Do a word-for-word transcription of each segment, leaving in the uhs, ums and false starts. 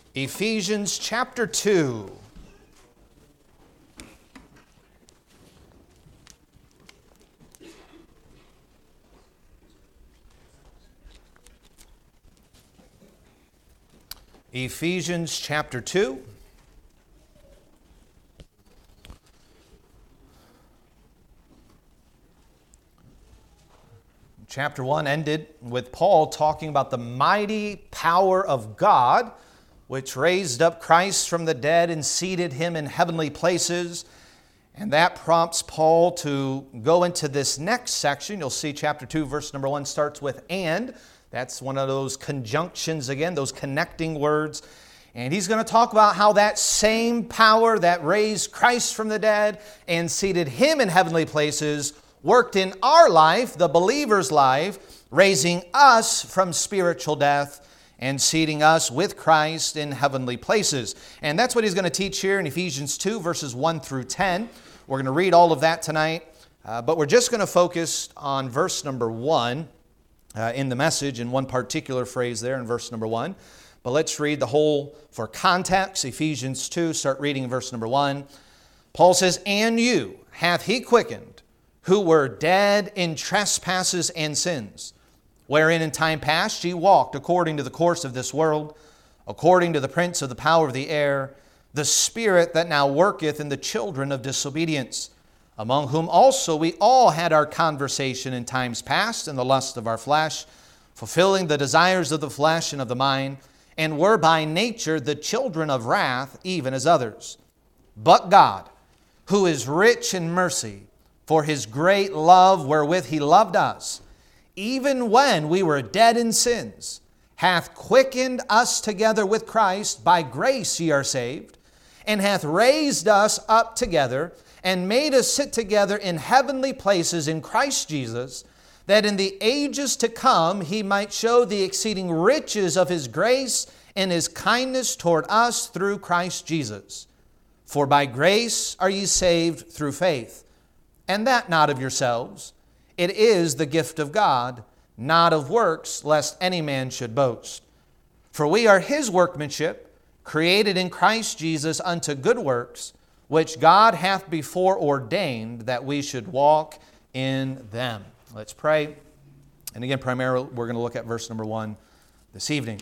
Ephesians chapter two. Ephesians chapter two. Chapter one ended with Paul talking about the mighty power of God, which raised up Christ from the dead and seated him in heavenly places. And that prompts Paul to go into this next section. You'll see chapter two, verse number one starts with "and." That's one of those conjunctions again, those connecting words. And he's going to talk about how that same power that raised Christ from the dead and seated him in heavenly places worked in our life, the believer's life, raising us from spiritual death and seating us with Christ in heavenly places. And that's what he's going to teach here in Ephesians two, verses one through ten. We're going to read all of that tonight, uh, but we're just going to focus on verse number one uh, in the message, in one particular phrase there in verse number one. But let's read the whole for context. Ephesians two, start reading verse number one. Paul says, "And you hath he quickened, who were dead in trespasses and sins, wherein in time past ye walked according to the course of this world, according to the prince of the power of the air, the spirit that now worketh in the children of disobedience, among whom also we all had our conversation in times past in the lust of our flesh, fulfilling the desires of the flesh and of the mind, and were by nature the children of wrath, even as others. But God, who is rich in mercy, for his great love wherewith he loved us, even when we were dead in sins, hath quickened us together with Christ. By grace ye are saved, and hath raised us up together, and made us sit together in heavenly places in Christ Jesus, that in the ages to come he might show the exceeding riches of his grace and his kindness toward us through Christ Jesus. For by grace are ye saved through faith, and that not of yourselves. It is the gift of God, not of works, lest any man should boast. For we are his workmanship, created in Christ Jesus unto good works, which God hath before ordained that we should walk in them." Let's pray. And again, primarily, we're going to look at verse number one this evening.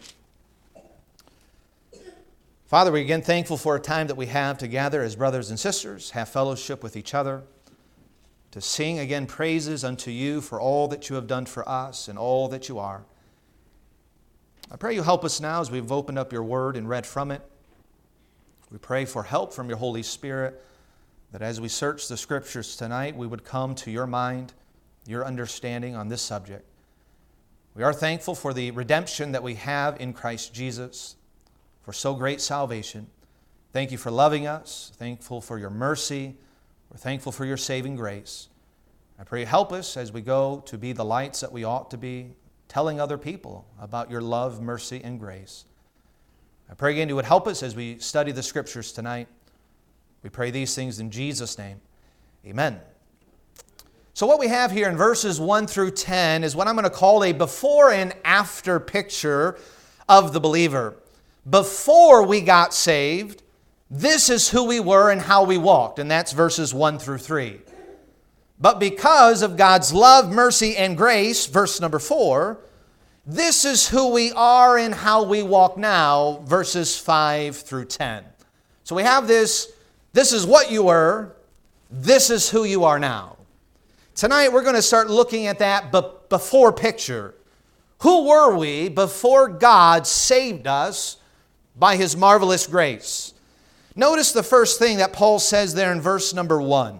Father, we're again thankful for a time that we have to gather as brothers and sisters, have fellowship with each other, to sing again praises unto you for all that you have done for us and all that you are. I pray you help us now as we've opened up your word and read from it. We pray for help from your Holy Spirit, that as we search the Scriptures tonight, we would come to your mind, your understanding on this subject. We are thankful for the redemption that we have in Christ Jesus, for so great salvation. Thank you for loving us. Thankful for your mercy. We're thankful for your saving grace. I pray you help us as we go to be the lights that we ought to be, telling other people about your love, mercy, and grace. I pray again you would help us as we study the Scriptures tonight. We pray these things in Jesus' name. Amen. So what we have here in verses one through ten is what I'm going to call a before and after picture of the believer. Before we got saved, this is who we were and how we walked, and that's verses one through three. But because of God's love, mercy, and grace, verse number four, this is who we are and how we walk now, verses five through ten. So we have this, this is what you were, this is who you are now. Tonight we're going to start looking at that before picture. Who were we before God saved us by his marvelous grace? Notice the first thing that Paul says there in verse number one.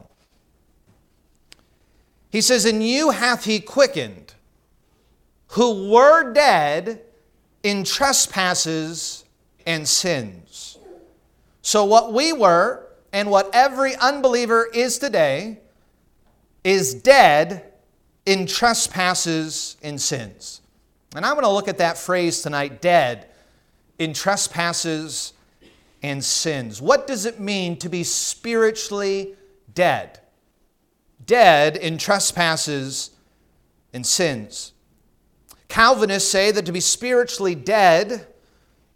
He says, "And you hath he quickened, who were dead in trespasses and sins." So what we were, and what every unbeliever is today, is dead in trespasses and sins. And I'm going to look at that phrase tonight, dead in trespasses and sins. What does it mean to be spiritually dead? Dead in trespasses and sins. Calvinists say that to be spiritually dead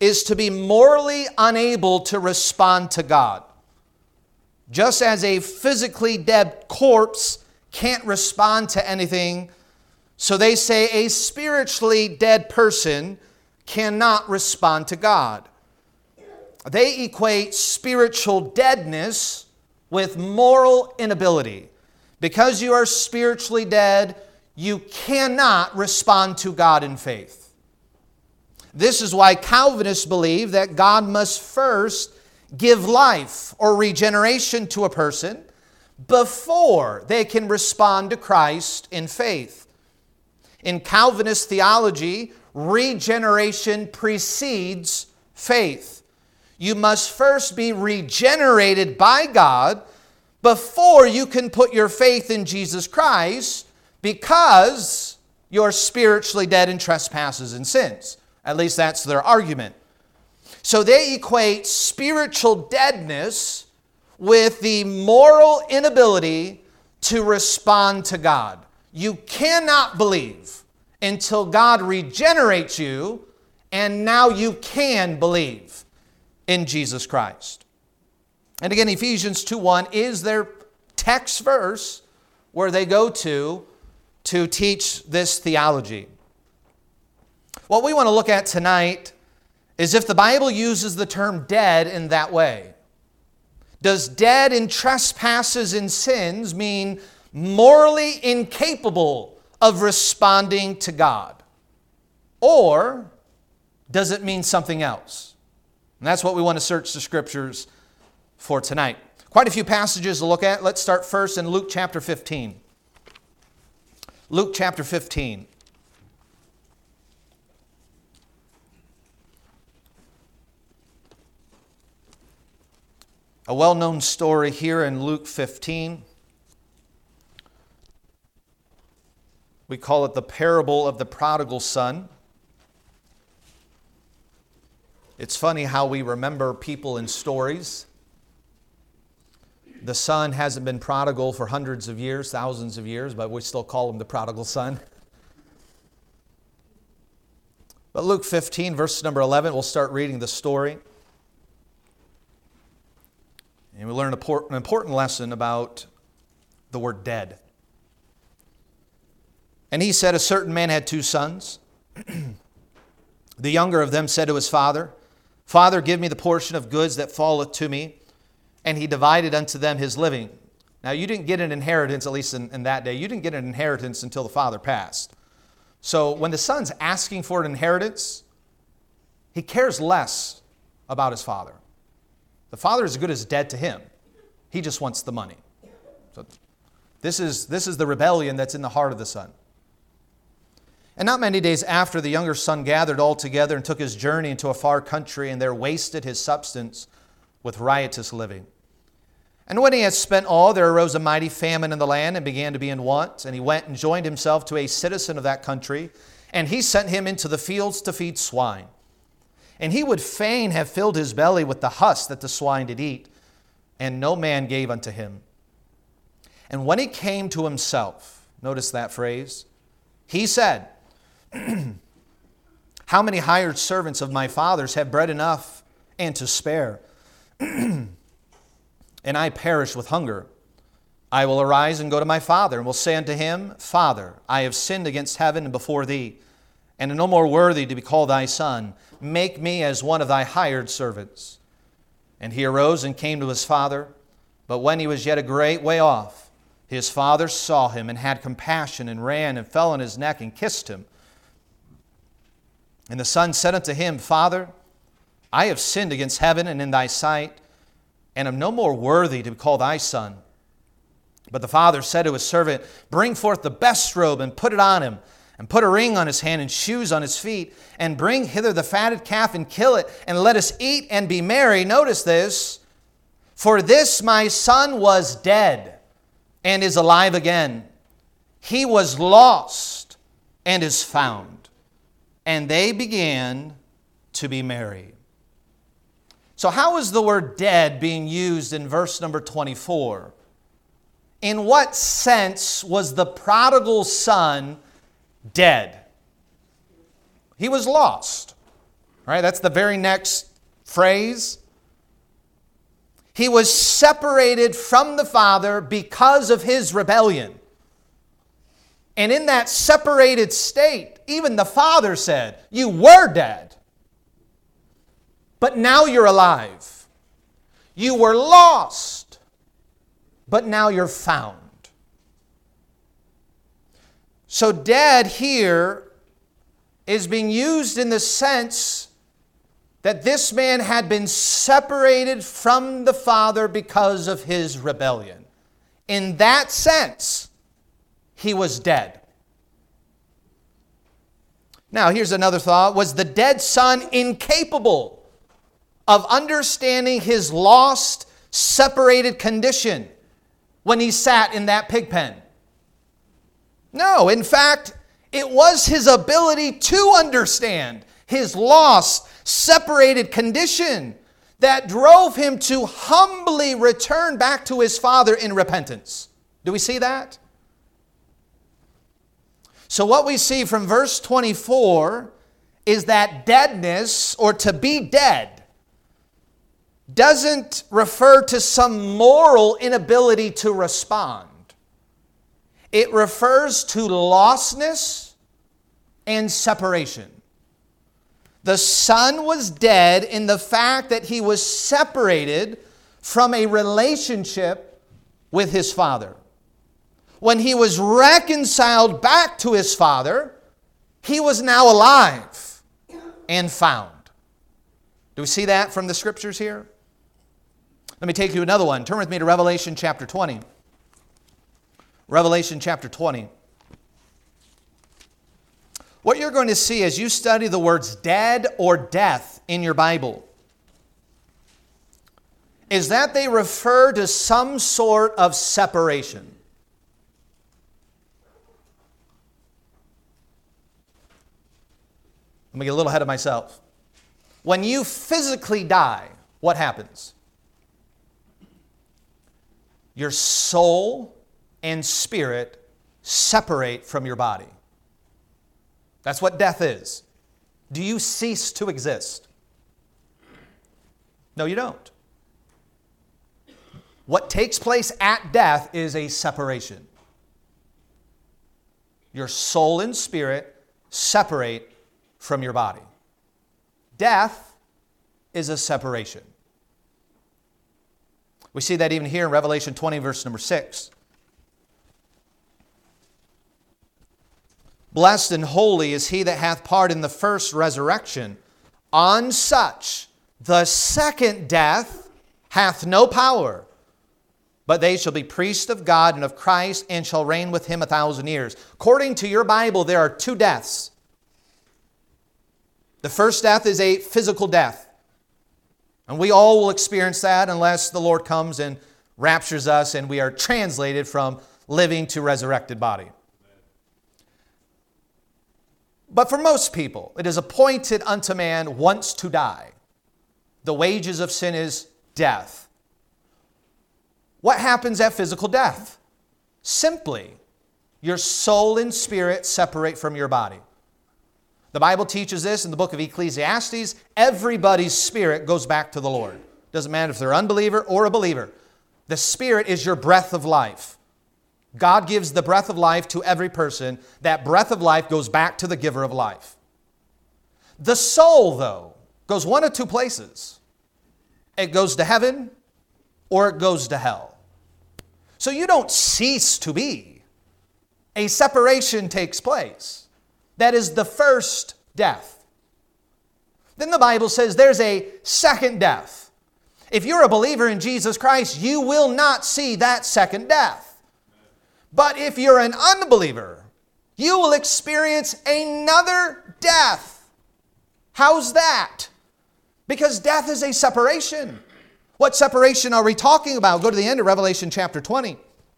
is to be morally unable to respond to God. Just as a physically dead corpse can't respond to anything, so they say a spiritually dead person cannot respond to God. They equate spiritual deadness with moral inability. Because you are spiritually dead, you cannot respond to God in faith. This is why Calvinists believe that God must first give life or regeneration to a person before they can respond to Christ in faith. In Calvinist theology, regeneration precedes faith. You must first be regenerated by God before you can put your faith in Jesus Christ, because you're spiritually dead in trespasses and sins. At least that's their argument. So they equate spiritual deadness with the moral inability to respond to God. You cannot believe until God regenerates you, and now you can believe in Jesus Christ. And again, Ephesians two one is their text verse where they go to to teach this theology. What we want to look at tonight is if the Bible uses the term dead in that way. Does dead in trespasses and sins mean morally incapable of responding to God? Or does it mean something else? And that's what we want to search the Scriptures for tonight. Quite a few passages to look at. Let's start first in Luke chapter fifteen. Luke chapter fifteen. A well-known story here in Luke fifteen. We call it the parable of the prodigal son. It's funny how we remember people in stories. The son hasn't been prodigal for hundreds of years, thousands of years, but we still call him the prodigal son. But Luke fifteen, verse number eleven, we'll start reading the story. And we learn an important lesson about the word dead. And he said, a certain man had two sons. The younger of them said to his father, Father, give me the portion of goods that falleth to me. And he divided unto them his living. Now, you didn't get an inheritance, at least in, in that day. You didn't get an inheritance until the father passed. So when the son's asking for an inheritance, he cares less about his father. The father is as good as dead to him. He just wants the money. So this is, this is the rebellion that's in the heart of the son. And not many days after, the younger son gathered all together and took his journey into a far country, and there wasted his substance with riotous living. And when he had spent all, there arose a mighty famine in the land, and began to be in want. And he went and joined himself to a citizen of that country, and he sent him into the fields to feed swine. And he would fain have filled his belly with the husk that the swine did eat, and no man gave unto him. And when he came to himself, notice that phrase, he said, How many hired servants of my father's have bread enough and to spare? And I perish with hunger. I will arise and go to my father, and will say unto him, Father, I have sinned against heaven and before thee, and am no more worthy to be called thy son. Make me as one of thy hired servants. And he arose and came to his father. But when he was yet a great way off, his father saw him, and had compassion, and ran and fell on his neck and kissed him. And the son said unto him, Father, I have sinned against heaven and in thy sight, and am no more worthy to be called thy son. But the father said to his servant, Bring forth the best robe, and put it on him, and put a ring on his hand, and shoes on his feet, and bring hither the fatted calf, and kill it, and let us eat and be merry. Notice this. For this my son was dead, and is alive again. He was lost, and is found. And they began to be merry. So how is the word dead being used in verse number twenty-four? In what sense was the prodigal son dead? He was lost. All right, that's the very next phrase. He was separated from the Father because of his rebellion. And in that separated state, even the Father said, you were dead, but now you're alive. You were lost, but now you're found. So dead here is being used in the sense that this man had been separated from the Father because of his rebellion. In that sense, he was dead. Now, here's another thought. Was the dead son incapable of understanding his lost, separated condition when he sat in that pig pen? No, in fact, it was his ability to understand his lost, separated condition that drove him to humbly return back to his Father in repentance. Do we see that? So what we see from verse twenty-four is that deadness, or to be dead, doesn't refer to some moral inability to respond. It refers to lostness and separation. The son was dead in the fact that he was separated from a relationship with his Father. When he was reconciled back to his Father, he was now alive and found. Do we see that from the Scriptures here? Let me take you another one. Turn with me to Revelation chapter twenty. Revelation chapter twenty. What you're going to see as you study the words dead or death in your Bible is that they refer to some sort of separation. Let me get a little ahead of myself. When you physically die, what happens? Your soul and spirit separate from your body. That's what death is. Do you cease to exist? No, you don't. What takes place at death is a separation. Your soul and spirit separate from your body. Death is a separation. We see that even here in Revelation twenty, verse number six. Blessed and holy is he that hath part in the first resurrection. On such the second death hath no power, but they shall be priests of God and of Christ, and shall reign with him a thousand years. According to your Bible, there are two deaths. The first death is a physical death. And we all will experience that unless the Lord comes and raptures us and we are translated from living to resurrected body. But for most people, it is appointed unto man once to die. The wages of sin is death. What happens at physical death? Simply, your soul and spirit separate from your body. The Bible teaches this in the book of Ecclesiastes. Everybody's spirit goes back to the Lord. Doesn't matter if they're an unbeliever or a believer. The spirit is your breath of life. God gives the breath of life to every person. That breath of life goes back to the giver of life. The soul, though, goes one of two places. It goes to heaven or it goes to hell. So you don't cease to be. A separation takes place. That is the first death. Then the Bible says there's a second death. If you're a believer in Jesus Christ, you will not see that second death. But if you're an unbeliever, you will experience another death. How's that? Because death is a separation. What separation are we talking about? Go to the end of Revelation chapter twenty.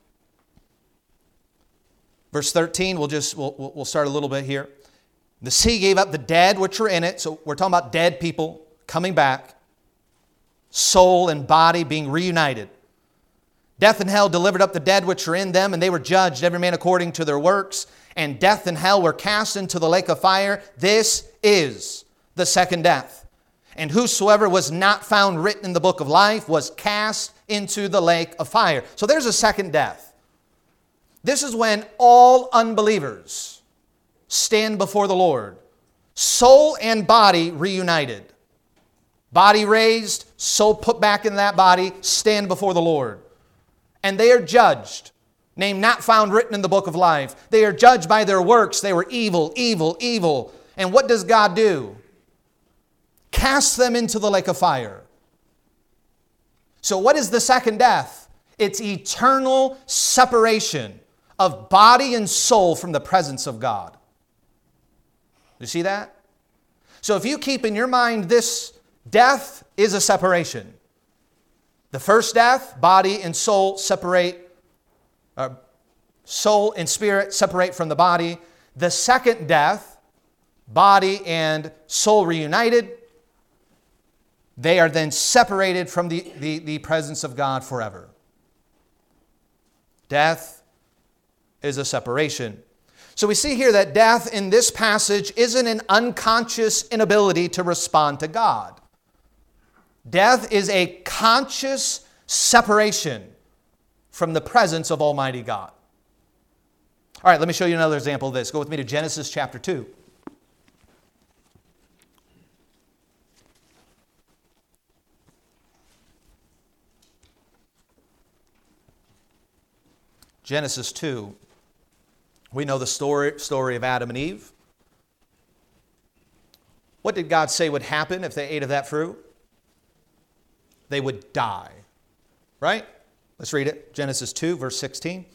Verse thirteen, we'll just we'll, we'll start a little bit here. The sea gave up the dead which were in it. So we're talking about dead people coming back. Soul and body being reunited. Death and hell delivered up the dead which were in them, and they were judged, every man according to their works. And death and hell were cast into the lake of fire. This is the second death. And whosoever was not found written in the book of life was cast into the lake of fire. So there's a second death. This is when all unbelievers stand before the Lord, soul and body reunited. Body raised, soul put back in that body, stand before the Lord. And they are judged, named not found written in the book of life. They are judged by their works. They were evil, evil, evil. And what does God do? Cast them into the lake of fire. So what is the second death? It's eternal separation of body and soul from the presence of God. You see that? So if you keep in your mind this, death is a separation. The first death, body and soul separate, uh, soul and spirit separate from the body. The second death, body and soul reunited. They are then separated from the, the, the presence of God forever. Death is a separation. So we see here that death in this passage isn't an unconscious inability to respond to God. Death is a conscious separation from the presence of Almighty God. All right, let me show you another example of this. Go with me to Genesis chapter two. Genesis two. We know the story, story of Adam and Eve. What did God say would happen if they ate of that fruit? They would die. Right? Let's read it. Genesis two, verse sixteen.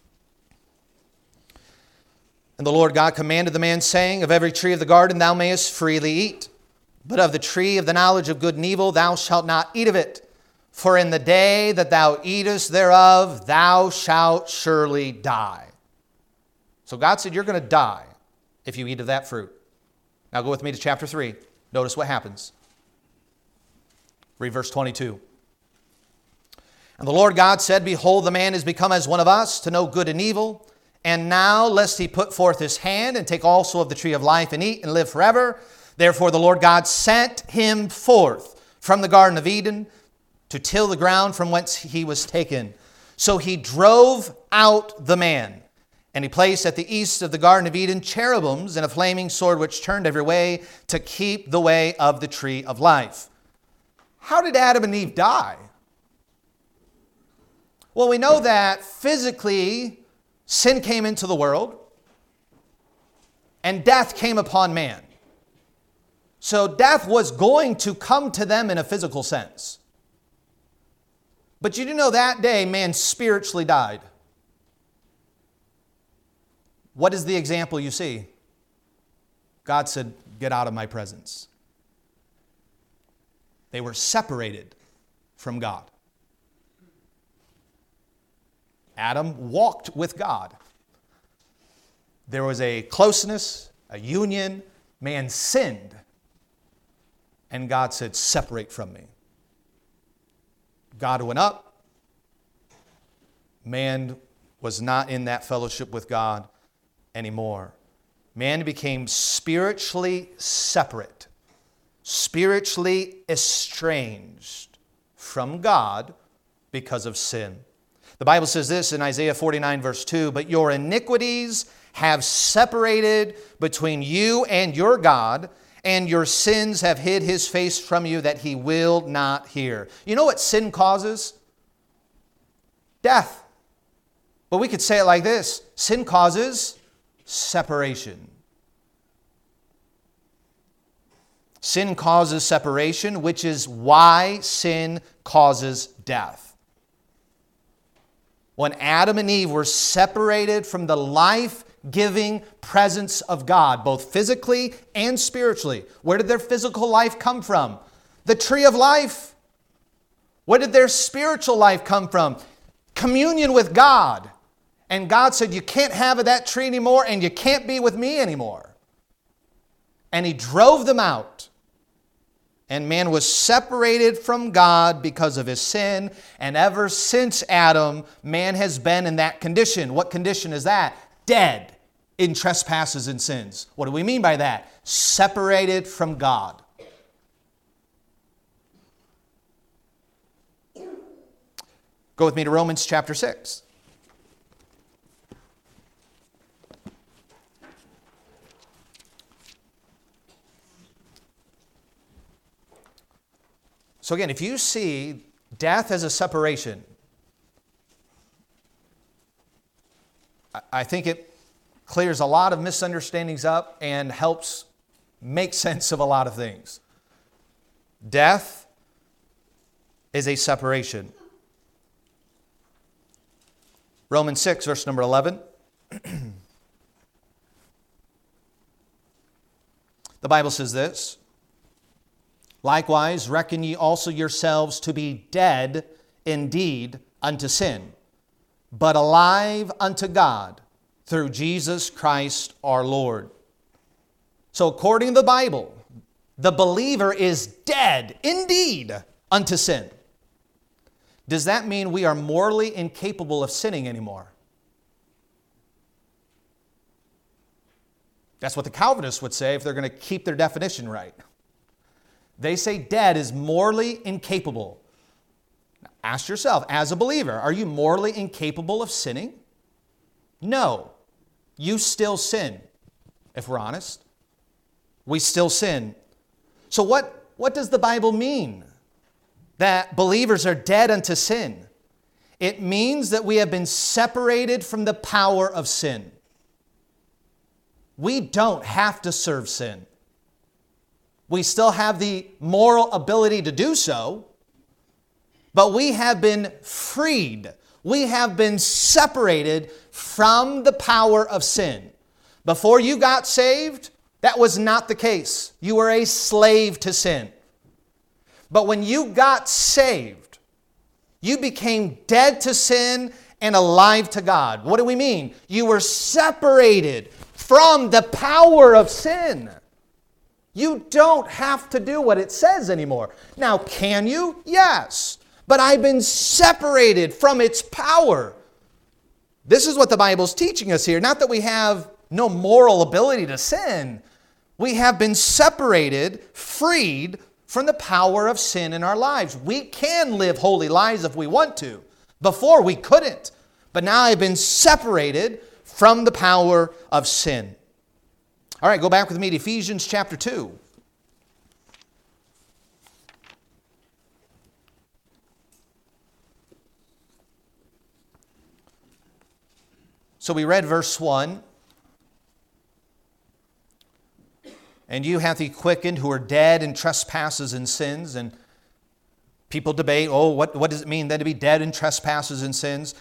And the Lord God commanded the man, saying, of every tree of the garden thou mayest freely eat, but of the tree of the knowledge of good and evil thou shalt not eat of it. For in the day that thou eatest thereof, thou shalt surely die. So God said, you're going to die if you eat of that fruit. Now go with me to chapter three. Notice what happens. Read verse twenty-two. And the Lord God said, behold, the man is become as one of us, to know good and evil. And now, lest he put forth his hand, and take also of the tree of life, and eat, and live forever. Therefore the Lord God sent him forth from the Garden of Eden, to till the ground from whence he was taken. So he drove out the man, and he placed at the east of the Garden of Eden cherubims and a flaming sword which turned every way to keep the way of the tree of life. How did Adam and Eve die? Well, we know that physically sin came into the world and death came upon man. So death was going to come to them in a physical sense. But you do know that day man spiritually died. What is the example you see? God said, get out of my presence. They were separated from God. Adam walked with God. There was a closeness, a union. Man sinned. And God said, separate from me. God went up. Man was not in that fellowship with God anymore. Man became spiritually separate, spiritually estranged from God because of sin. The Bible says this in Isaiah forty-nine, verse two, but your iniquities have separated between you and your God, and your sins have hid his face from you that he will not hear. You know what sin causes? Death. But we could say it like this. Sin causes separation. Sin causes separation, which is why sin causes death. When Adam and Eve were separated from the life-giving presence of God, both physically and spiritually, where did their physical life come from? The tree of life. Where did their spiritual life come from? Communion with God. And God said, you can't have that tree anymore, and you can't be with me anymore. And he drove them out. And man was separated from God because of his sin. And ever since Adam, man has been in that condition. What condition is that? Dead. in trespasses and sins. What do we mean by that? Separated from God. Go with me to Romans chapter six. So again, if you see death as a separation, I think it clears a lot of misunderstandings up and helps make sense of a lot of things. Death is a separation. Romans six, verse number eleven. The Bible says this: likewise, reckon ye also yourselves to be dead indeed unto sin, but alive unto God through Jesus Christ our Lord. So according to the Bible, the believer is dead indeed unto sin. Does that mean we are morally incapable of sinning anymore? That's what the Calvinists would say if they're going to keep their definition right. They say dead is morally incapable. Now, ask yourself, as a believer, are you morally incapable of sinning? No. You still sin, if we're honest. We still sin. So what, what does the Bible mean that believers are dead unto sin? It means that we have been separated from the power of sin. We don't have to serve sin. We still have the moral ability to do so, but we have been freed. We have been separated from the power of sin. Before you got saved, that was not the case. You were a slave to sin. But when you got saved, you became dead to sin and alive to God. What do we mean? You were separated from the power of sin. You don't have to do what it says anymore. Now, can you? Yes. But I've been separated from its power. This is what the Bible's teaching us here. Not that we have no moral ability to sin. We have been separated, freed from the power of sin in our lives. We can live holy lives if we want to. Before we couldn't. But now I've been separated from the power of sin. All right, go back with me to Ephesians chapter two. So we read verse one. And you hath he quickened who are dead in trespasses and sins. And people debate, oh, what, what does it mean then to be dead in trespasses and sins?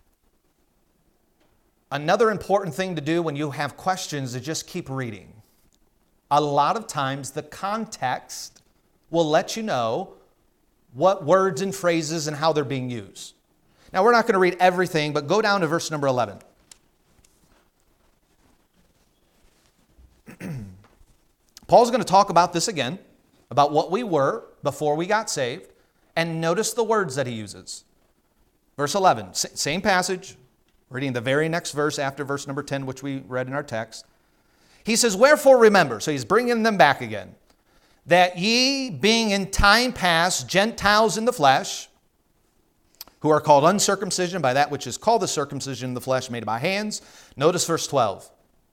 Another important thing to do when you have questions is just keep reading. A lot of times the context will let you know what words and phrases and how they're being used. Now, we're not going to read everything, but go down to verse number eleven. Paul's going to talk about this again, about what we were before we got saved, and notice the words that he uses. Verse eleven, same passage, reading the very next verse after verse number ten, which we read in our text. He says, wherefore remember, so he's bringing them back again, that ye being in time past Gentiles in the flesh, who are called uncircumcision by that which is called the circumcision in the flesh made by hands. Notice verse twelve.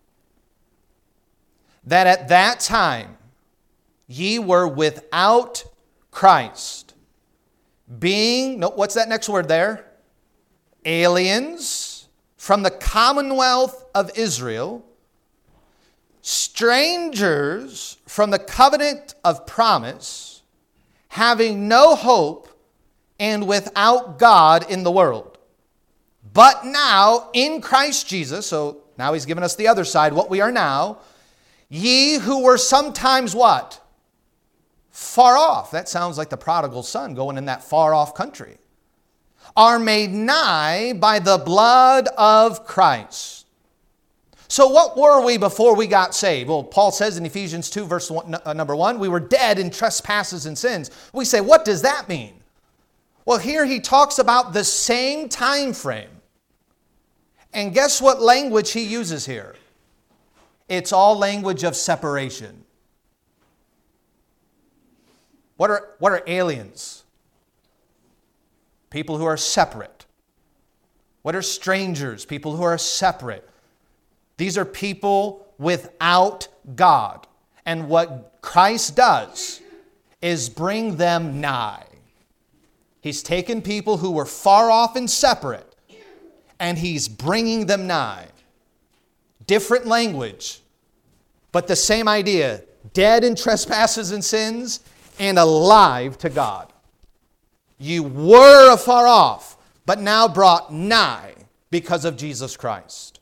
That at that time ye were without Christ, being, no, what's that next word there? Aliens from the commonwealth of Israel, strangers from the covenant of promise, having no hope and without God in the world. But now in Christ Jesus, so now he's given us the other side, what we are now, ye who were sometimes what? Far off. That sounds like the prodigal son going in that far off country. Are made nigh by the blood of Christ. So what were we before we got saved? Well, Paul says in Ephesians two, verse one, uh, number one, we were dead in trespasses and sins. We say, what does that mean? Well, here he talks about the same time frame. And guess what language he uses here? It's all language of separation. What are, what are aliens? People who are separate. What are strangers? People who are separate. These are people without God. And what Christ does is bring them nigh. He's taken people who were far off and separate, and He's bringing them nigh. Different language, but the same idea. Dead in trespasses and sins, and alive to God. You were afar off, but now brought nigh because of Jesus Christ.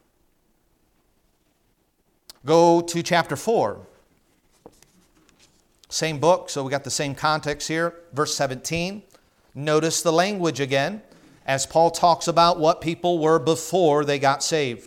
Go to chapter four. Same book, so we got the same context here. Verse seventeen. Notice the language again, as Paul talks about what people were before they got saved.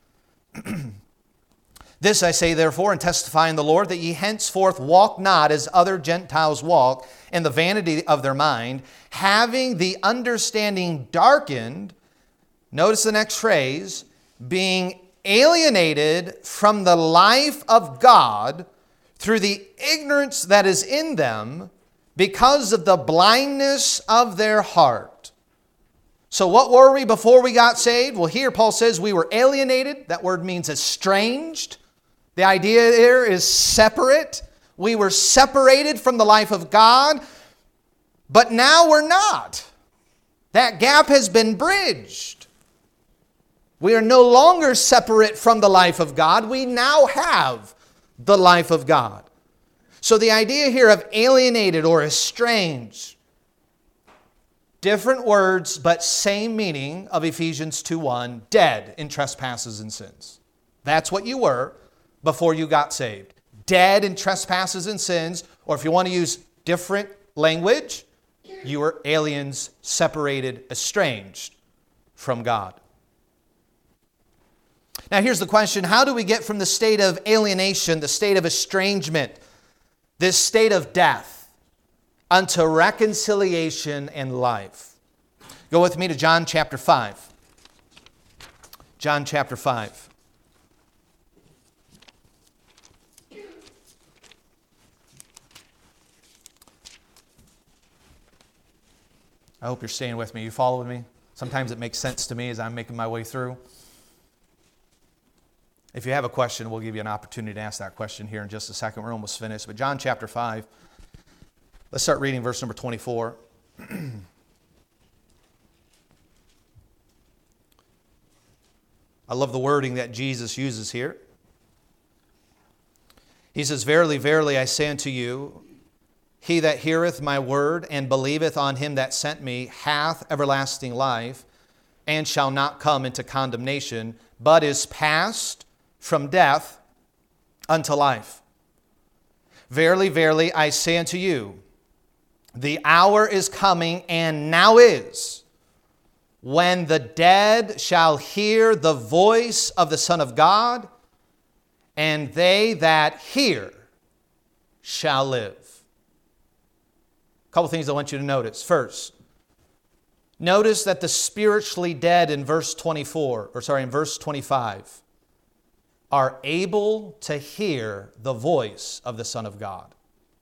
This I say therefore, and testify in the Lord, that ye henceforth walk not as other Gentiles walk, in the vanity of their mind, having the understanding darkened, notice the next phrase, being alienated from the life of God through the ignorance that is in them, because of the blindness of their heart. So what were we before we got saved? Well, here Paul says we were alienated. That word means estranged. The idea here is separate. We were separated from the life of God, but now we're not. That gap has been bridged. We are no longer separate from the life of God. We now have the life of God. So the idea here of alienated or estranged, different words, but same meaning of Ephesians two one, dead in trespasses and sins. That's what you were before you got saved. Dead in trespasses and sins, or if you want to use different language, you were aliens, separated, estranged from God. Now here's the question, how do we get from the state of alienation, the state of estrangement, this state of death, unto reconciliation and life? Go with me to John chapter five. John chapter five. I hope you're staying with me. You following me? Sometimes it makes sense to me as I'm making my way through. If you have a question, we'll give you an opportunity to ask that question here in just a second. We're almost finished. But John chapter five, let's start reading verse number twenty-four. I love the wording that Jesus uses here. He says, Verily, verily, I say unto you, he that heareth my word and believeth on him that sent me hath everlasting life, and shall not come into condemnation, but is passed from death unto life. Verily, verily, I say unto you, the hour is coming, and now is, when the dead shall hear the voice of the Son of God, and they that hear shall live. A couple things I want you to notice. First, notice that the spiritually dead in verse twenty-four, or sorry, in verse twenty-five, are able to hear the voice of the Son of God.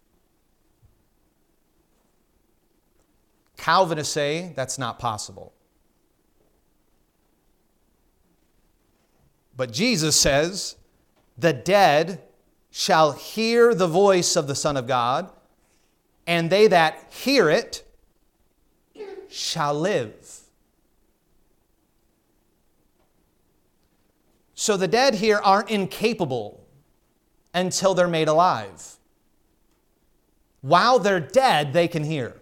Calvinists say that's not possible. But Jesus says, the dead shall hear the voice of the Son of God, and they that hear it shall live. So the dead here aren't incapable until they're made alive. While they're dead, they can hear.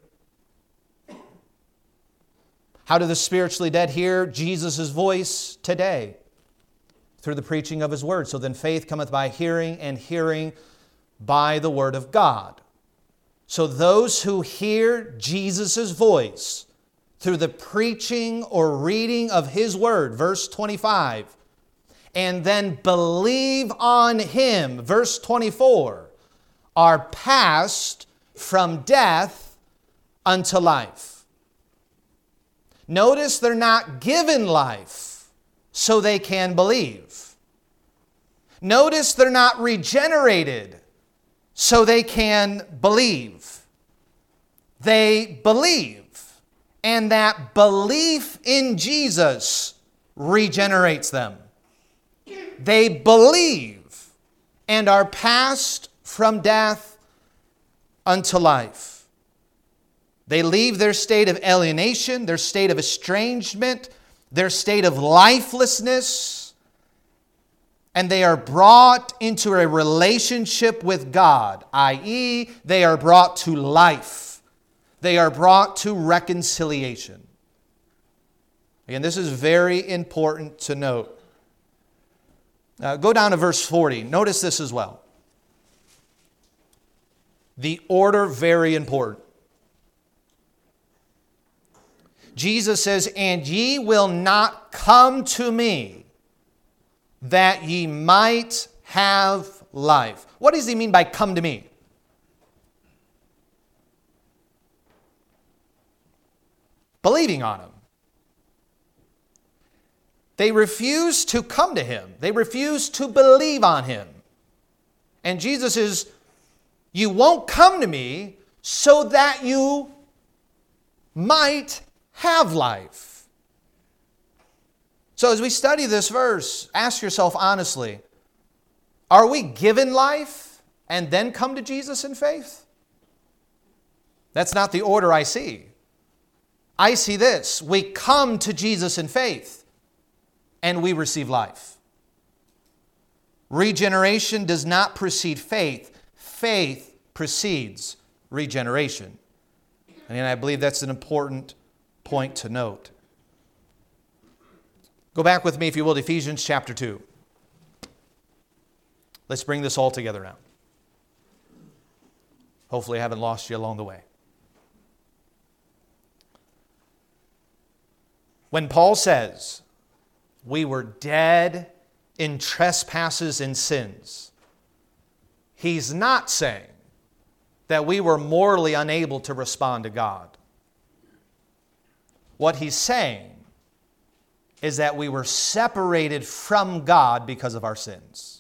How do the spiritually dead hear Jesus' voice today? Through the preaching of His word. So then faith cometh by hearing, and hearing by the word of God. So those who hear Jesus' voice through the preaching or reading of His word, verse twenty-five, and then believe on Him, verse twenty-four, are passed from death unto life. Notice they're not given life so they can believe. Notice they're not regenerated so they can believe. They believe, and that belief in Jesus regenerates them. They believe and are passed from death unto life. They leave their state of alienation, their state of estrangement, their state of lifelessness, and they are brought into a relationship with God, that is, they are brought to life. They are brought to reconciliation. Again, this is very important to note. Uh, go down to verse forty. Notice this as well. The order, very important. Jesus says, "And ye will not come to me, that ye might have life." What does he mean by come to me? Believing on him. They refuse to come to him. They refuse to believe on him. And Jesus is, you won't come to me so that you might have life. So as we study this verse, ask yourself honestly, are we given life and then come to Jesus in faith? That's not the order I see. I see this. We come to Jesus in faith and we receive life. Regeneration does not precede faith. Faith precedes regeneration. And I believe that's an important point to note. Go back with me, if you will, to Ephesians chapter two. Let's bring this all together now. Hopefully I haven't lost you along the way. When Paul says, we were dead in trespasses and sins, he's not saying that we were morally unable to respond to God. What he's saying is that we were separated from God because of our sins.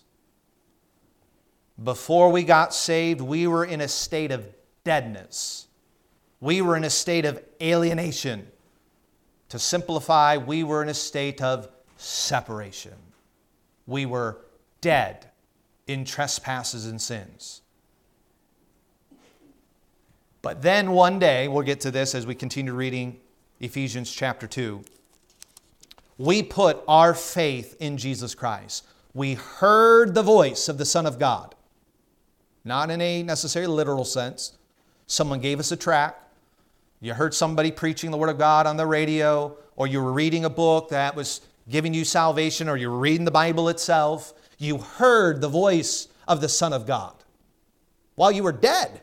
Before we got saved, we were in a state of deadness. We were in a state of alienation. To simplify, we were in a state of separation. We were dead in trespasses and sins. But then one day, we'll get to this as we continue reading Ephesians chapter two. We put our faith in Jesus Christ. We heard the voice of the Son of God. Not in a necessarily literal sense. Someone gave us a tract. You heard somebody preaching the Word of God on the radio, or you were reading a book that was giving you salvation, or you were reading the Bible itself. You heard the voice of the Son of God while you were dead.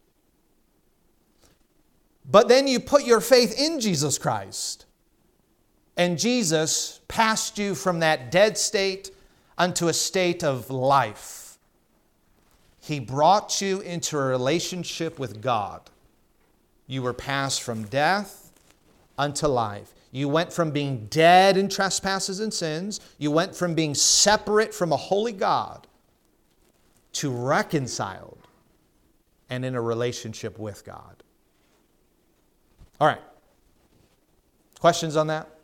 But then you put your faith in Jesus Christ, and Jesus passed you from that dead state unto a state of life. He brought you into a relationship with God. You were passed from death unto life. You went from being dead in trespasses and sins. You went from being separate from a holy God to reconciled and in a relationship with God. All right. Questions on that?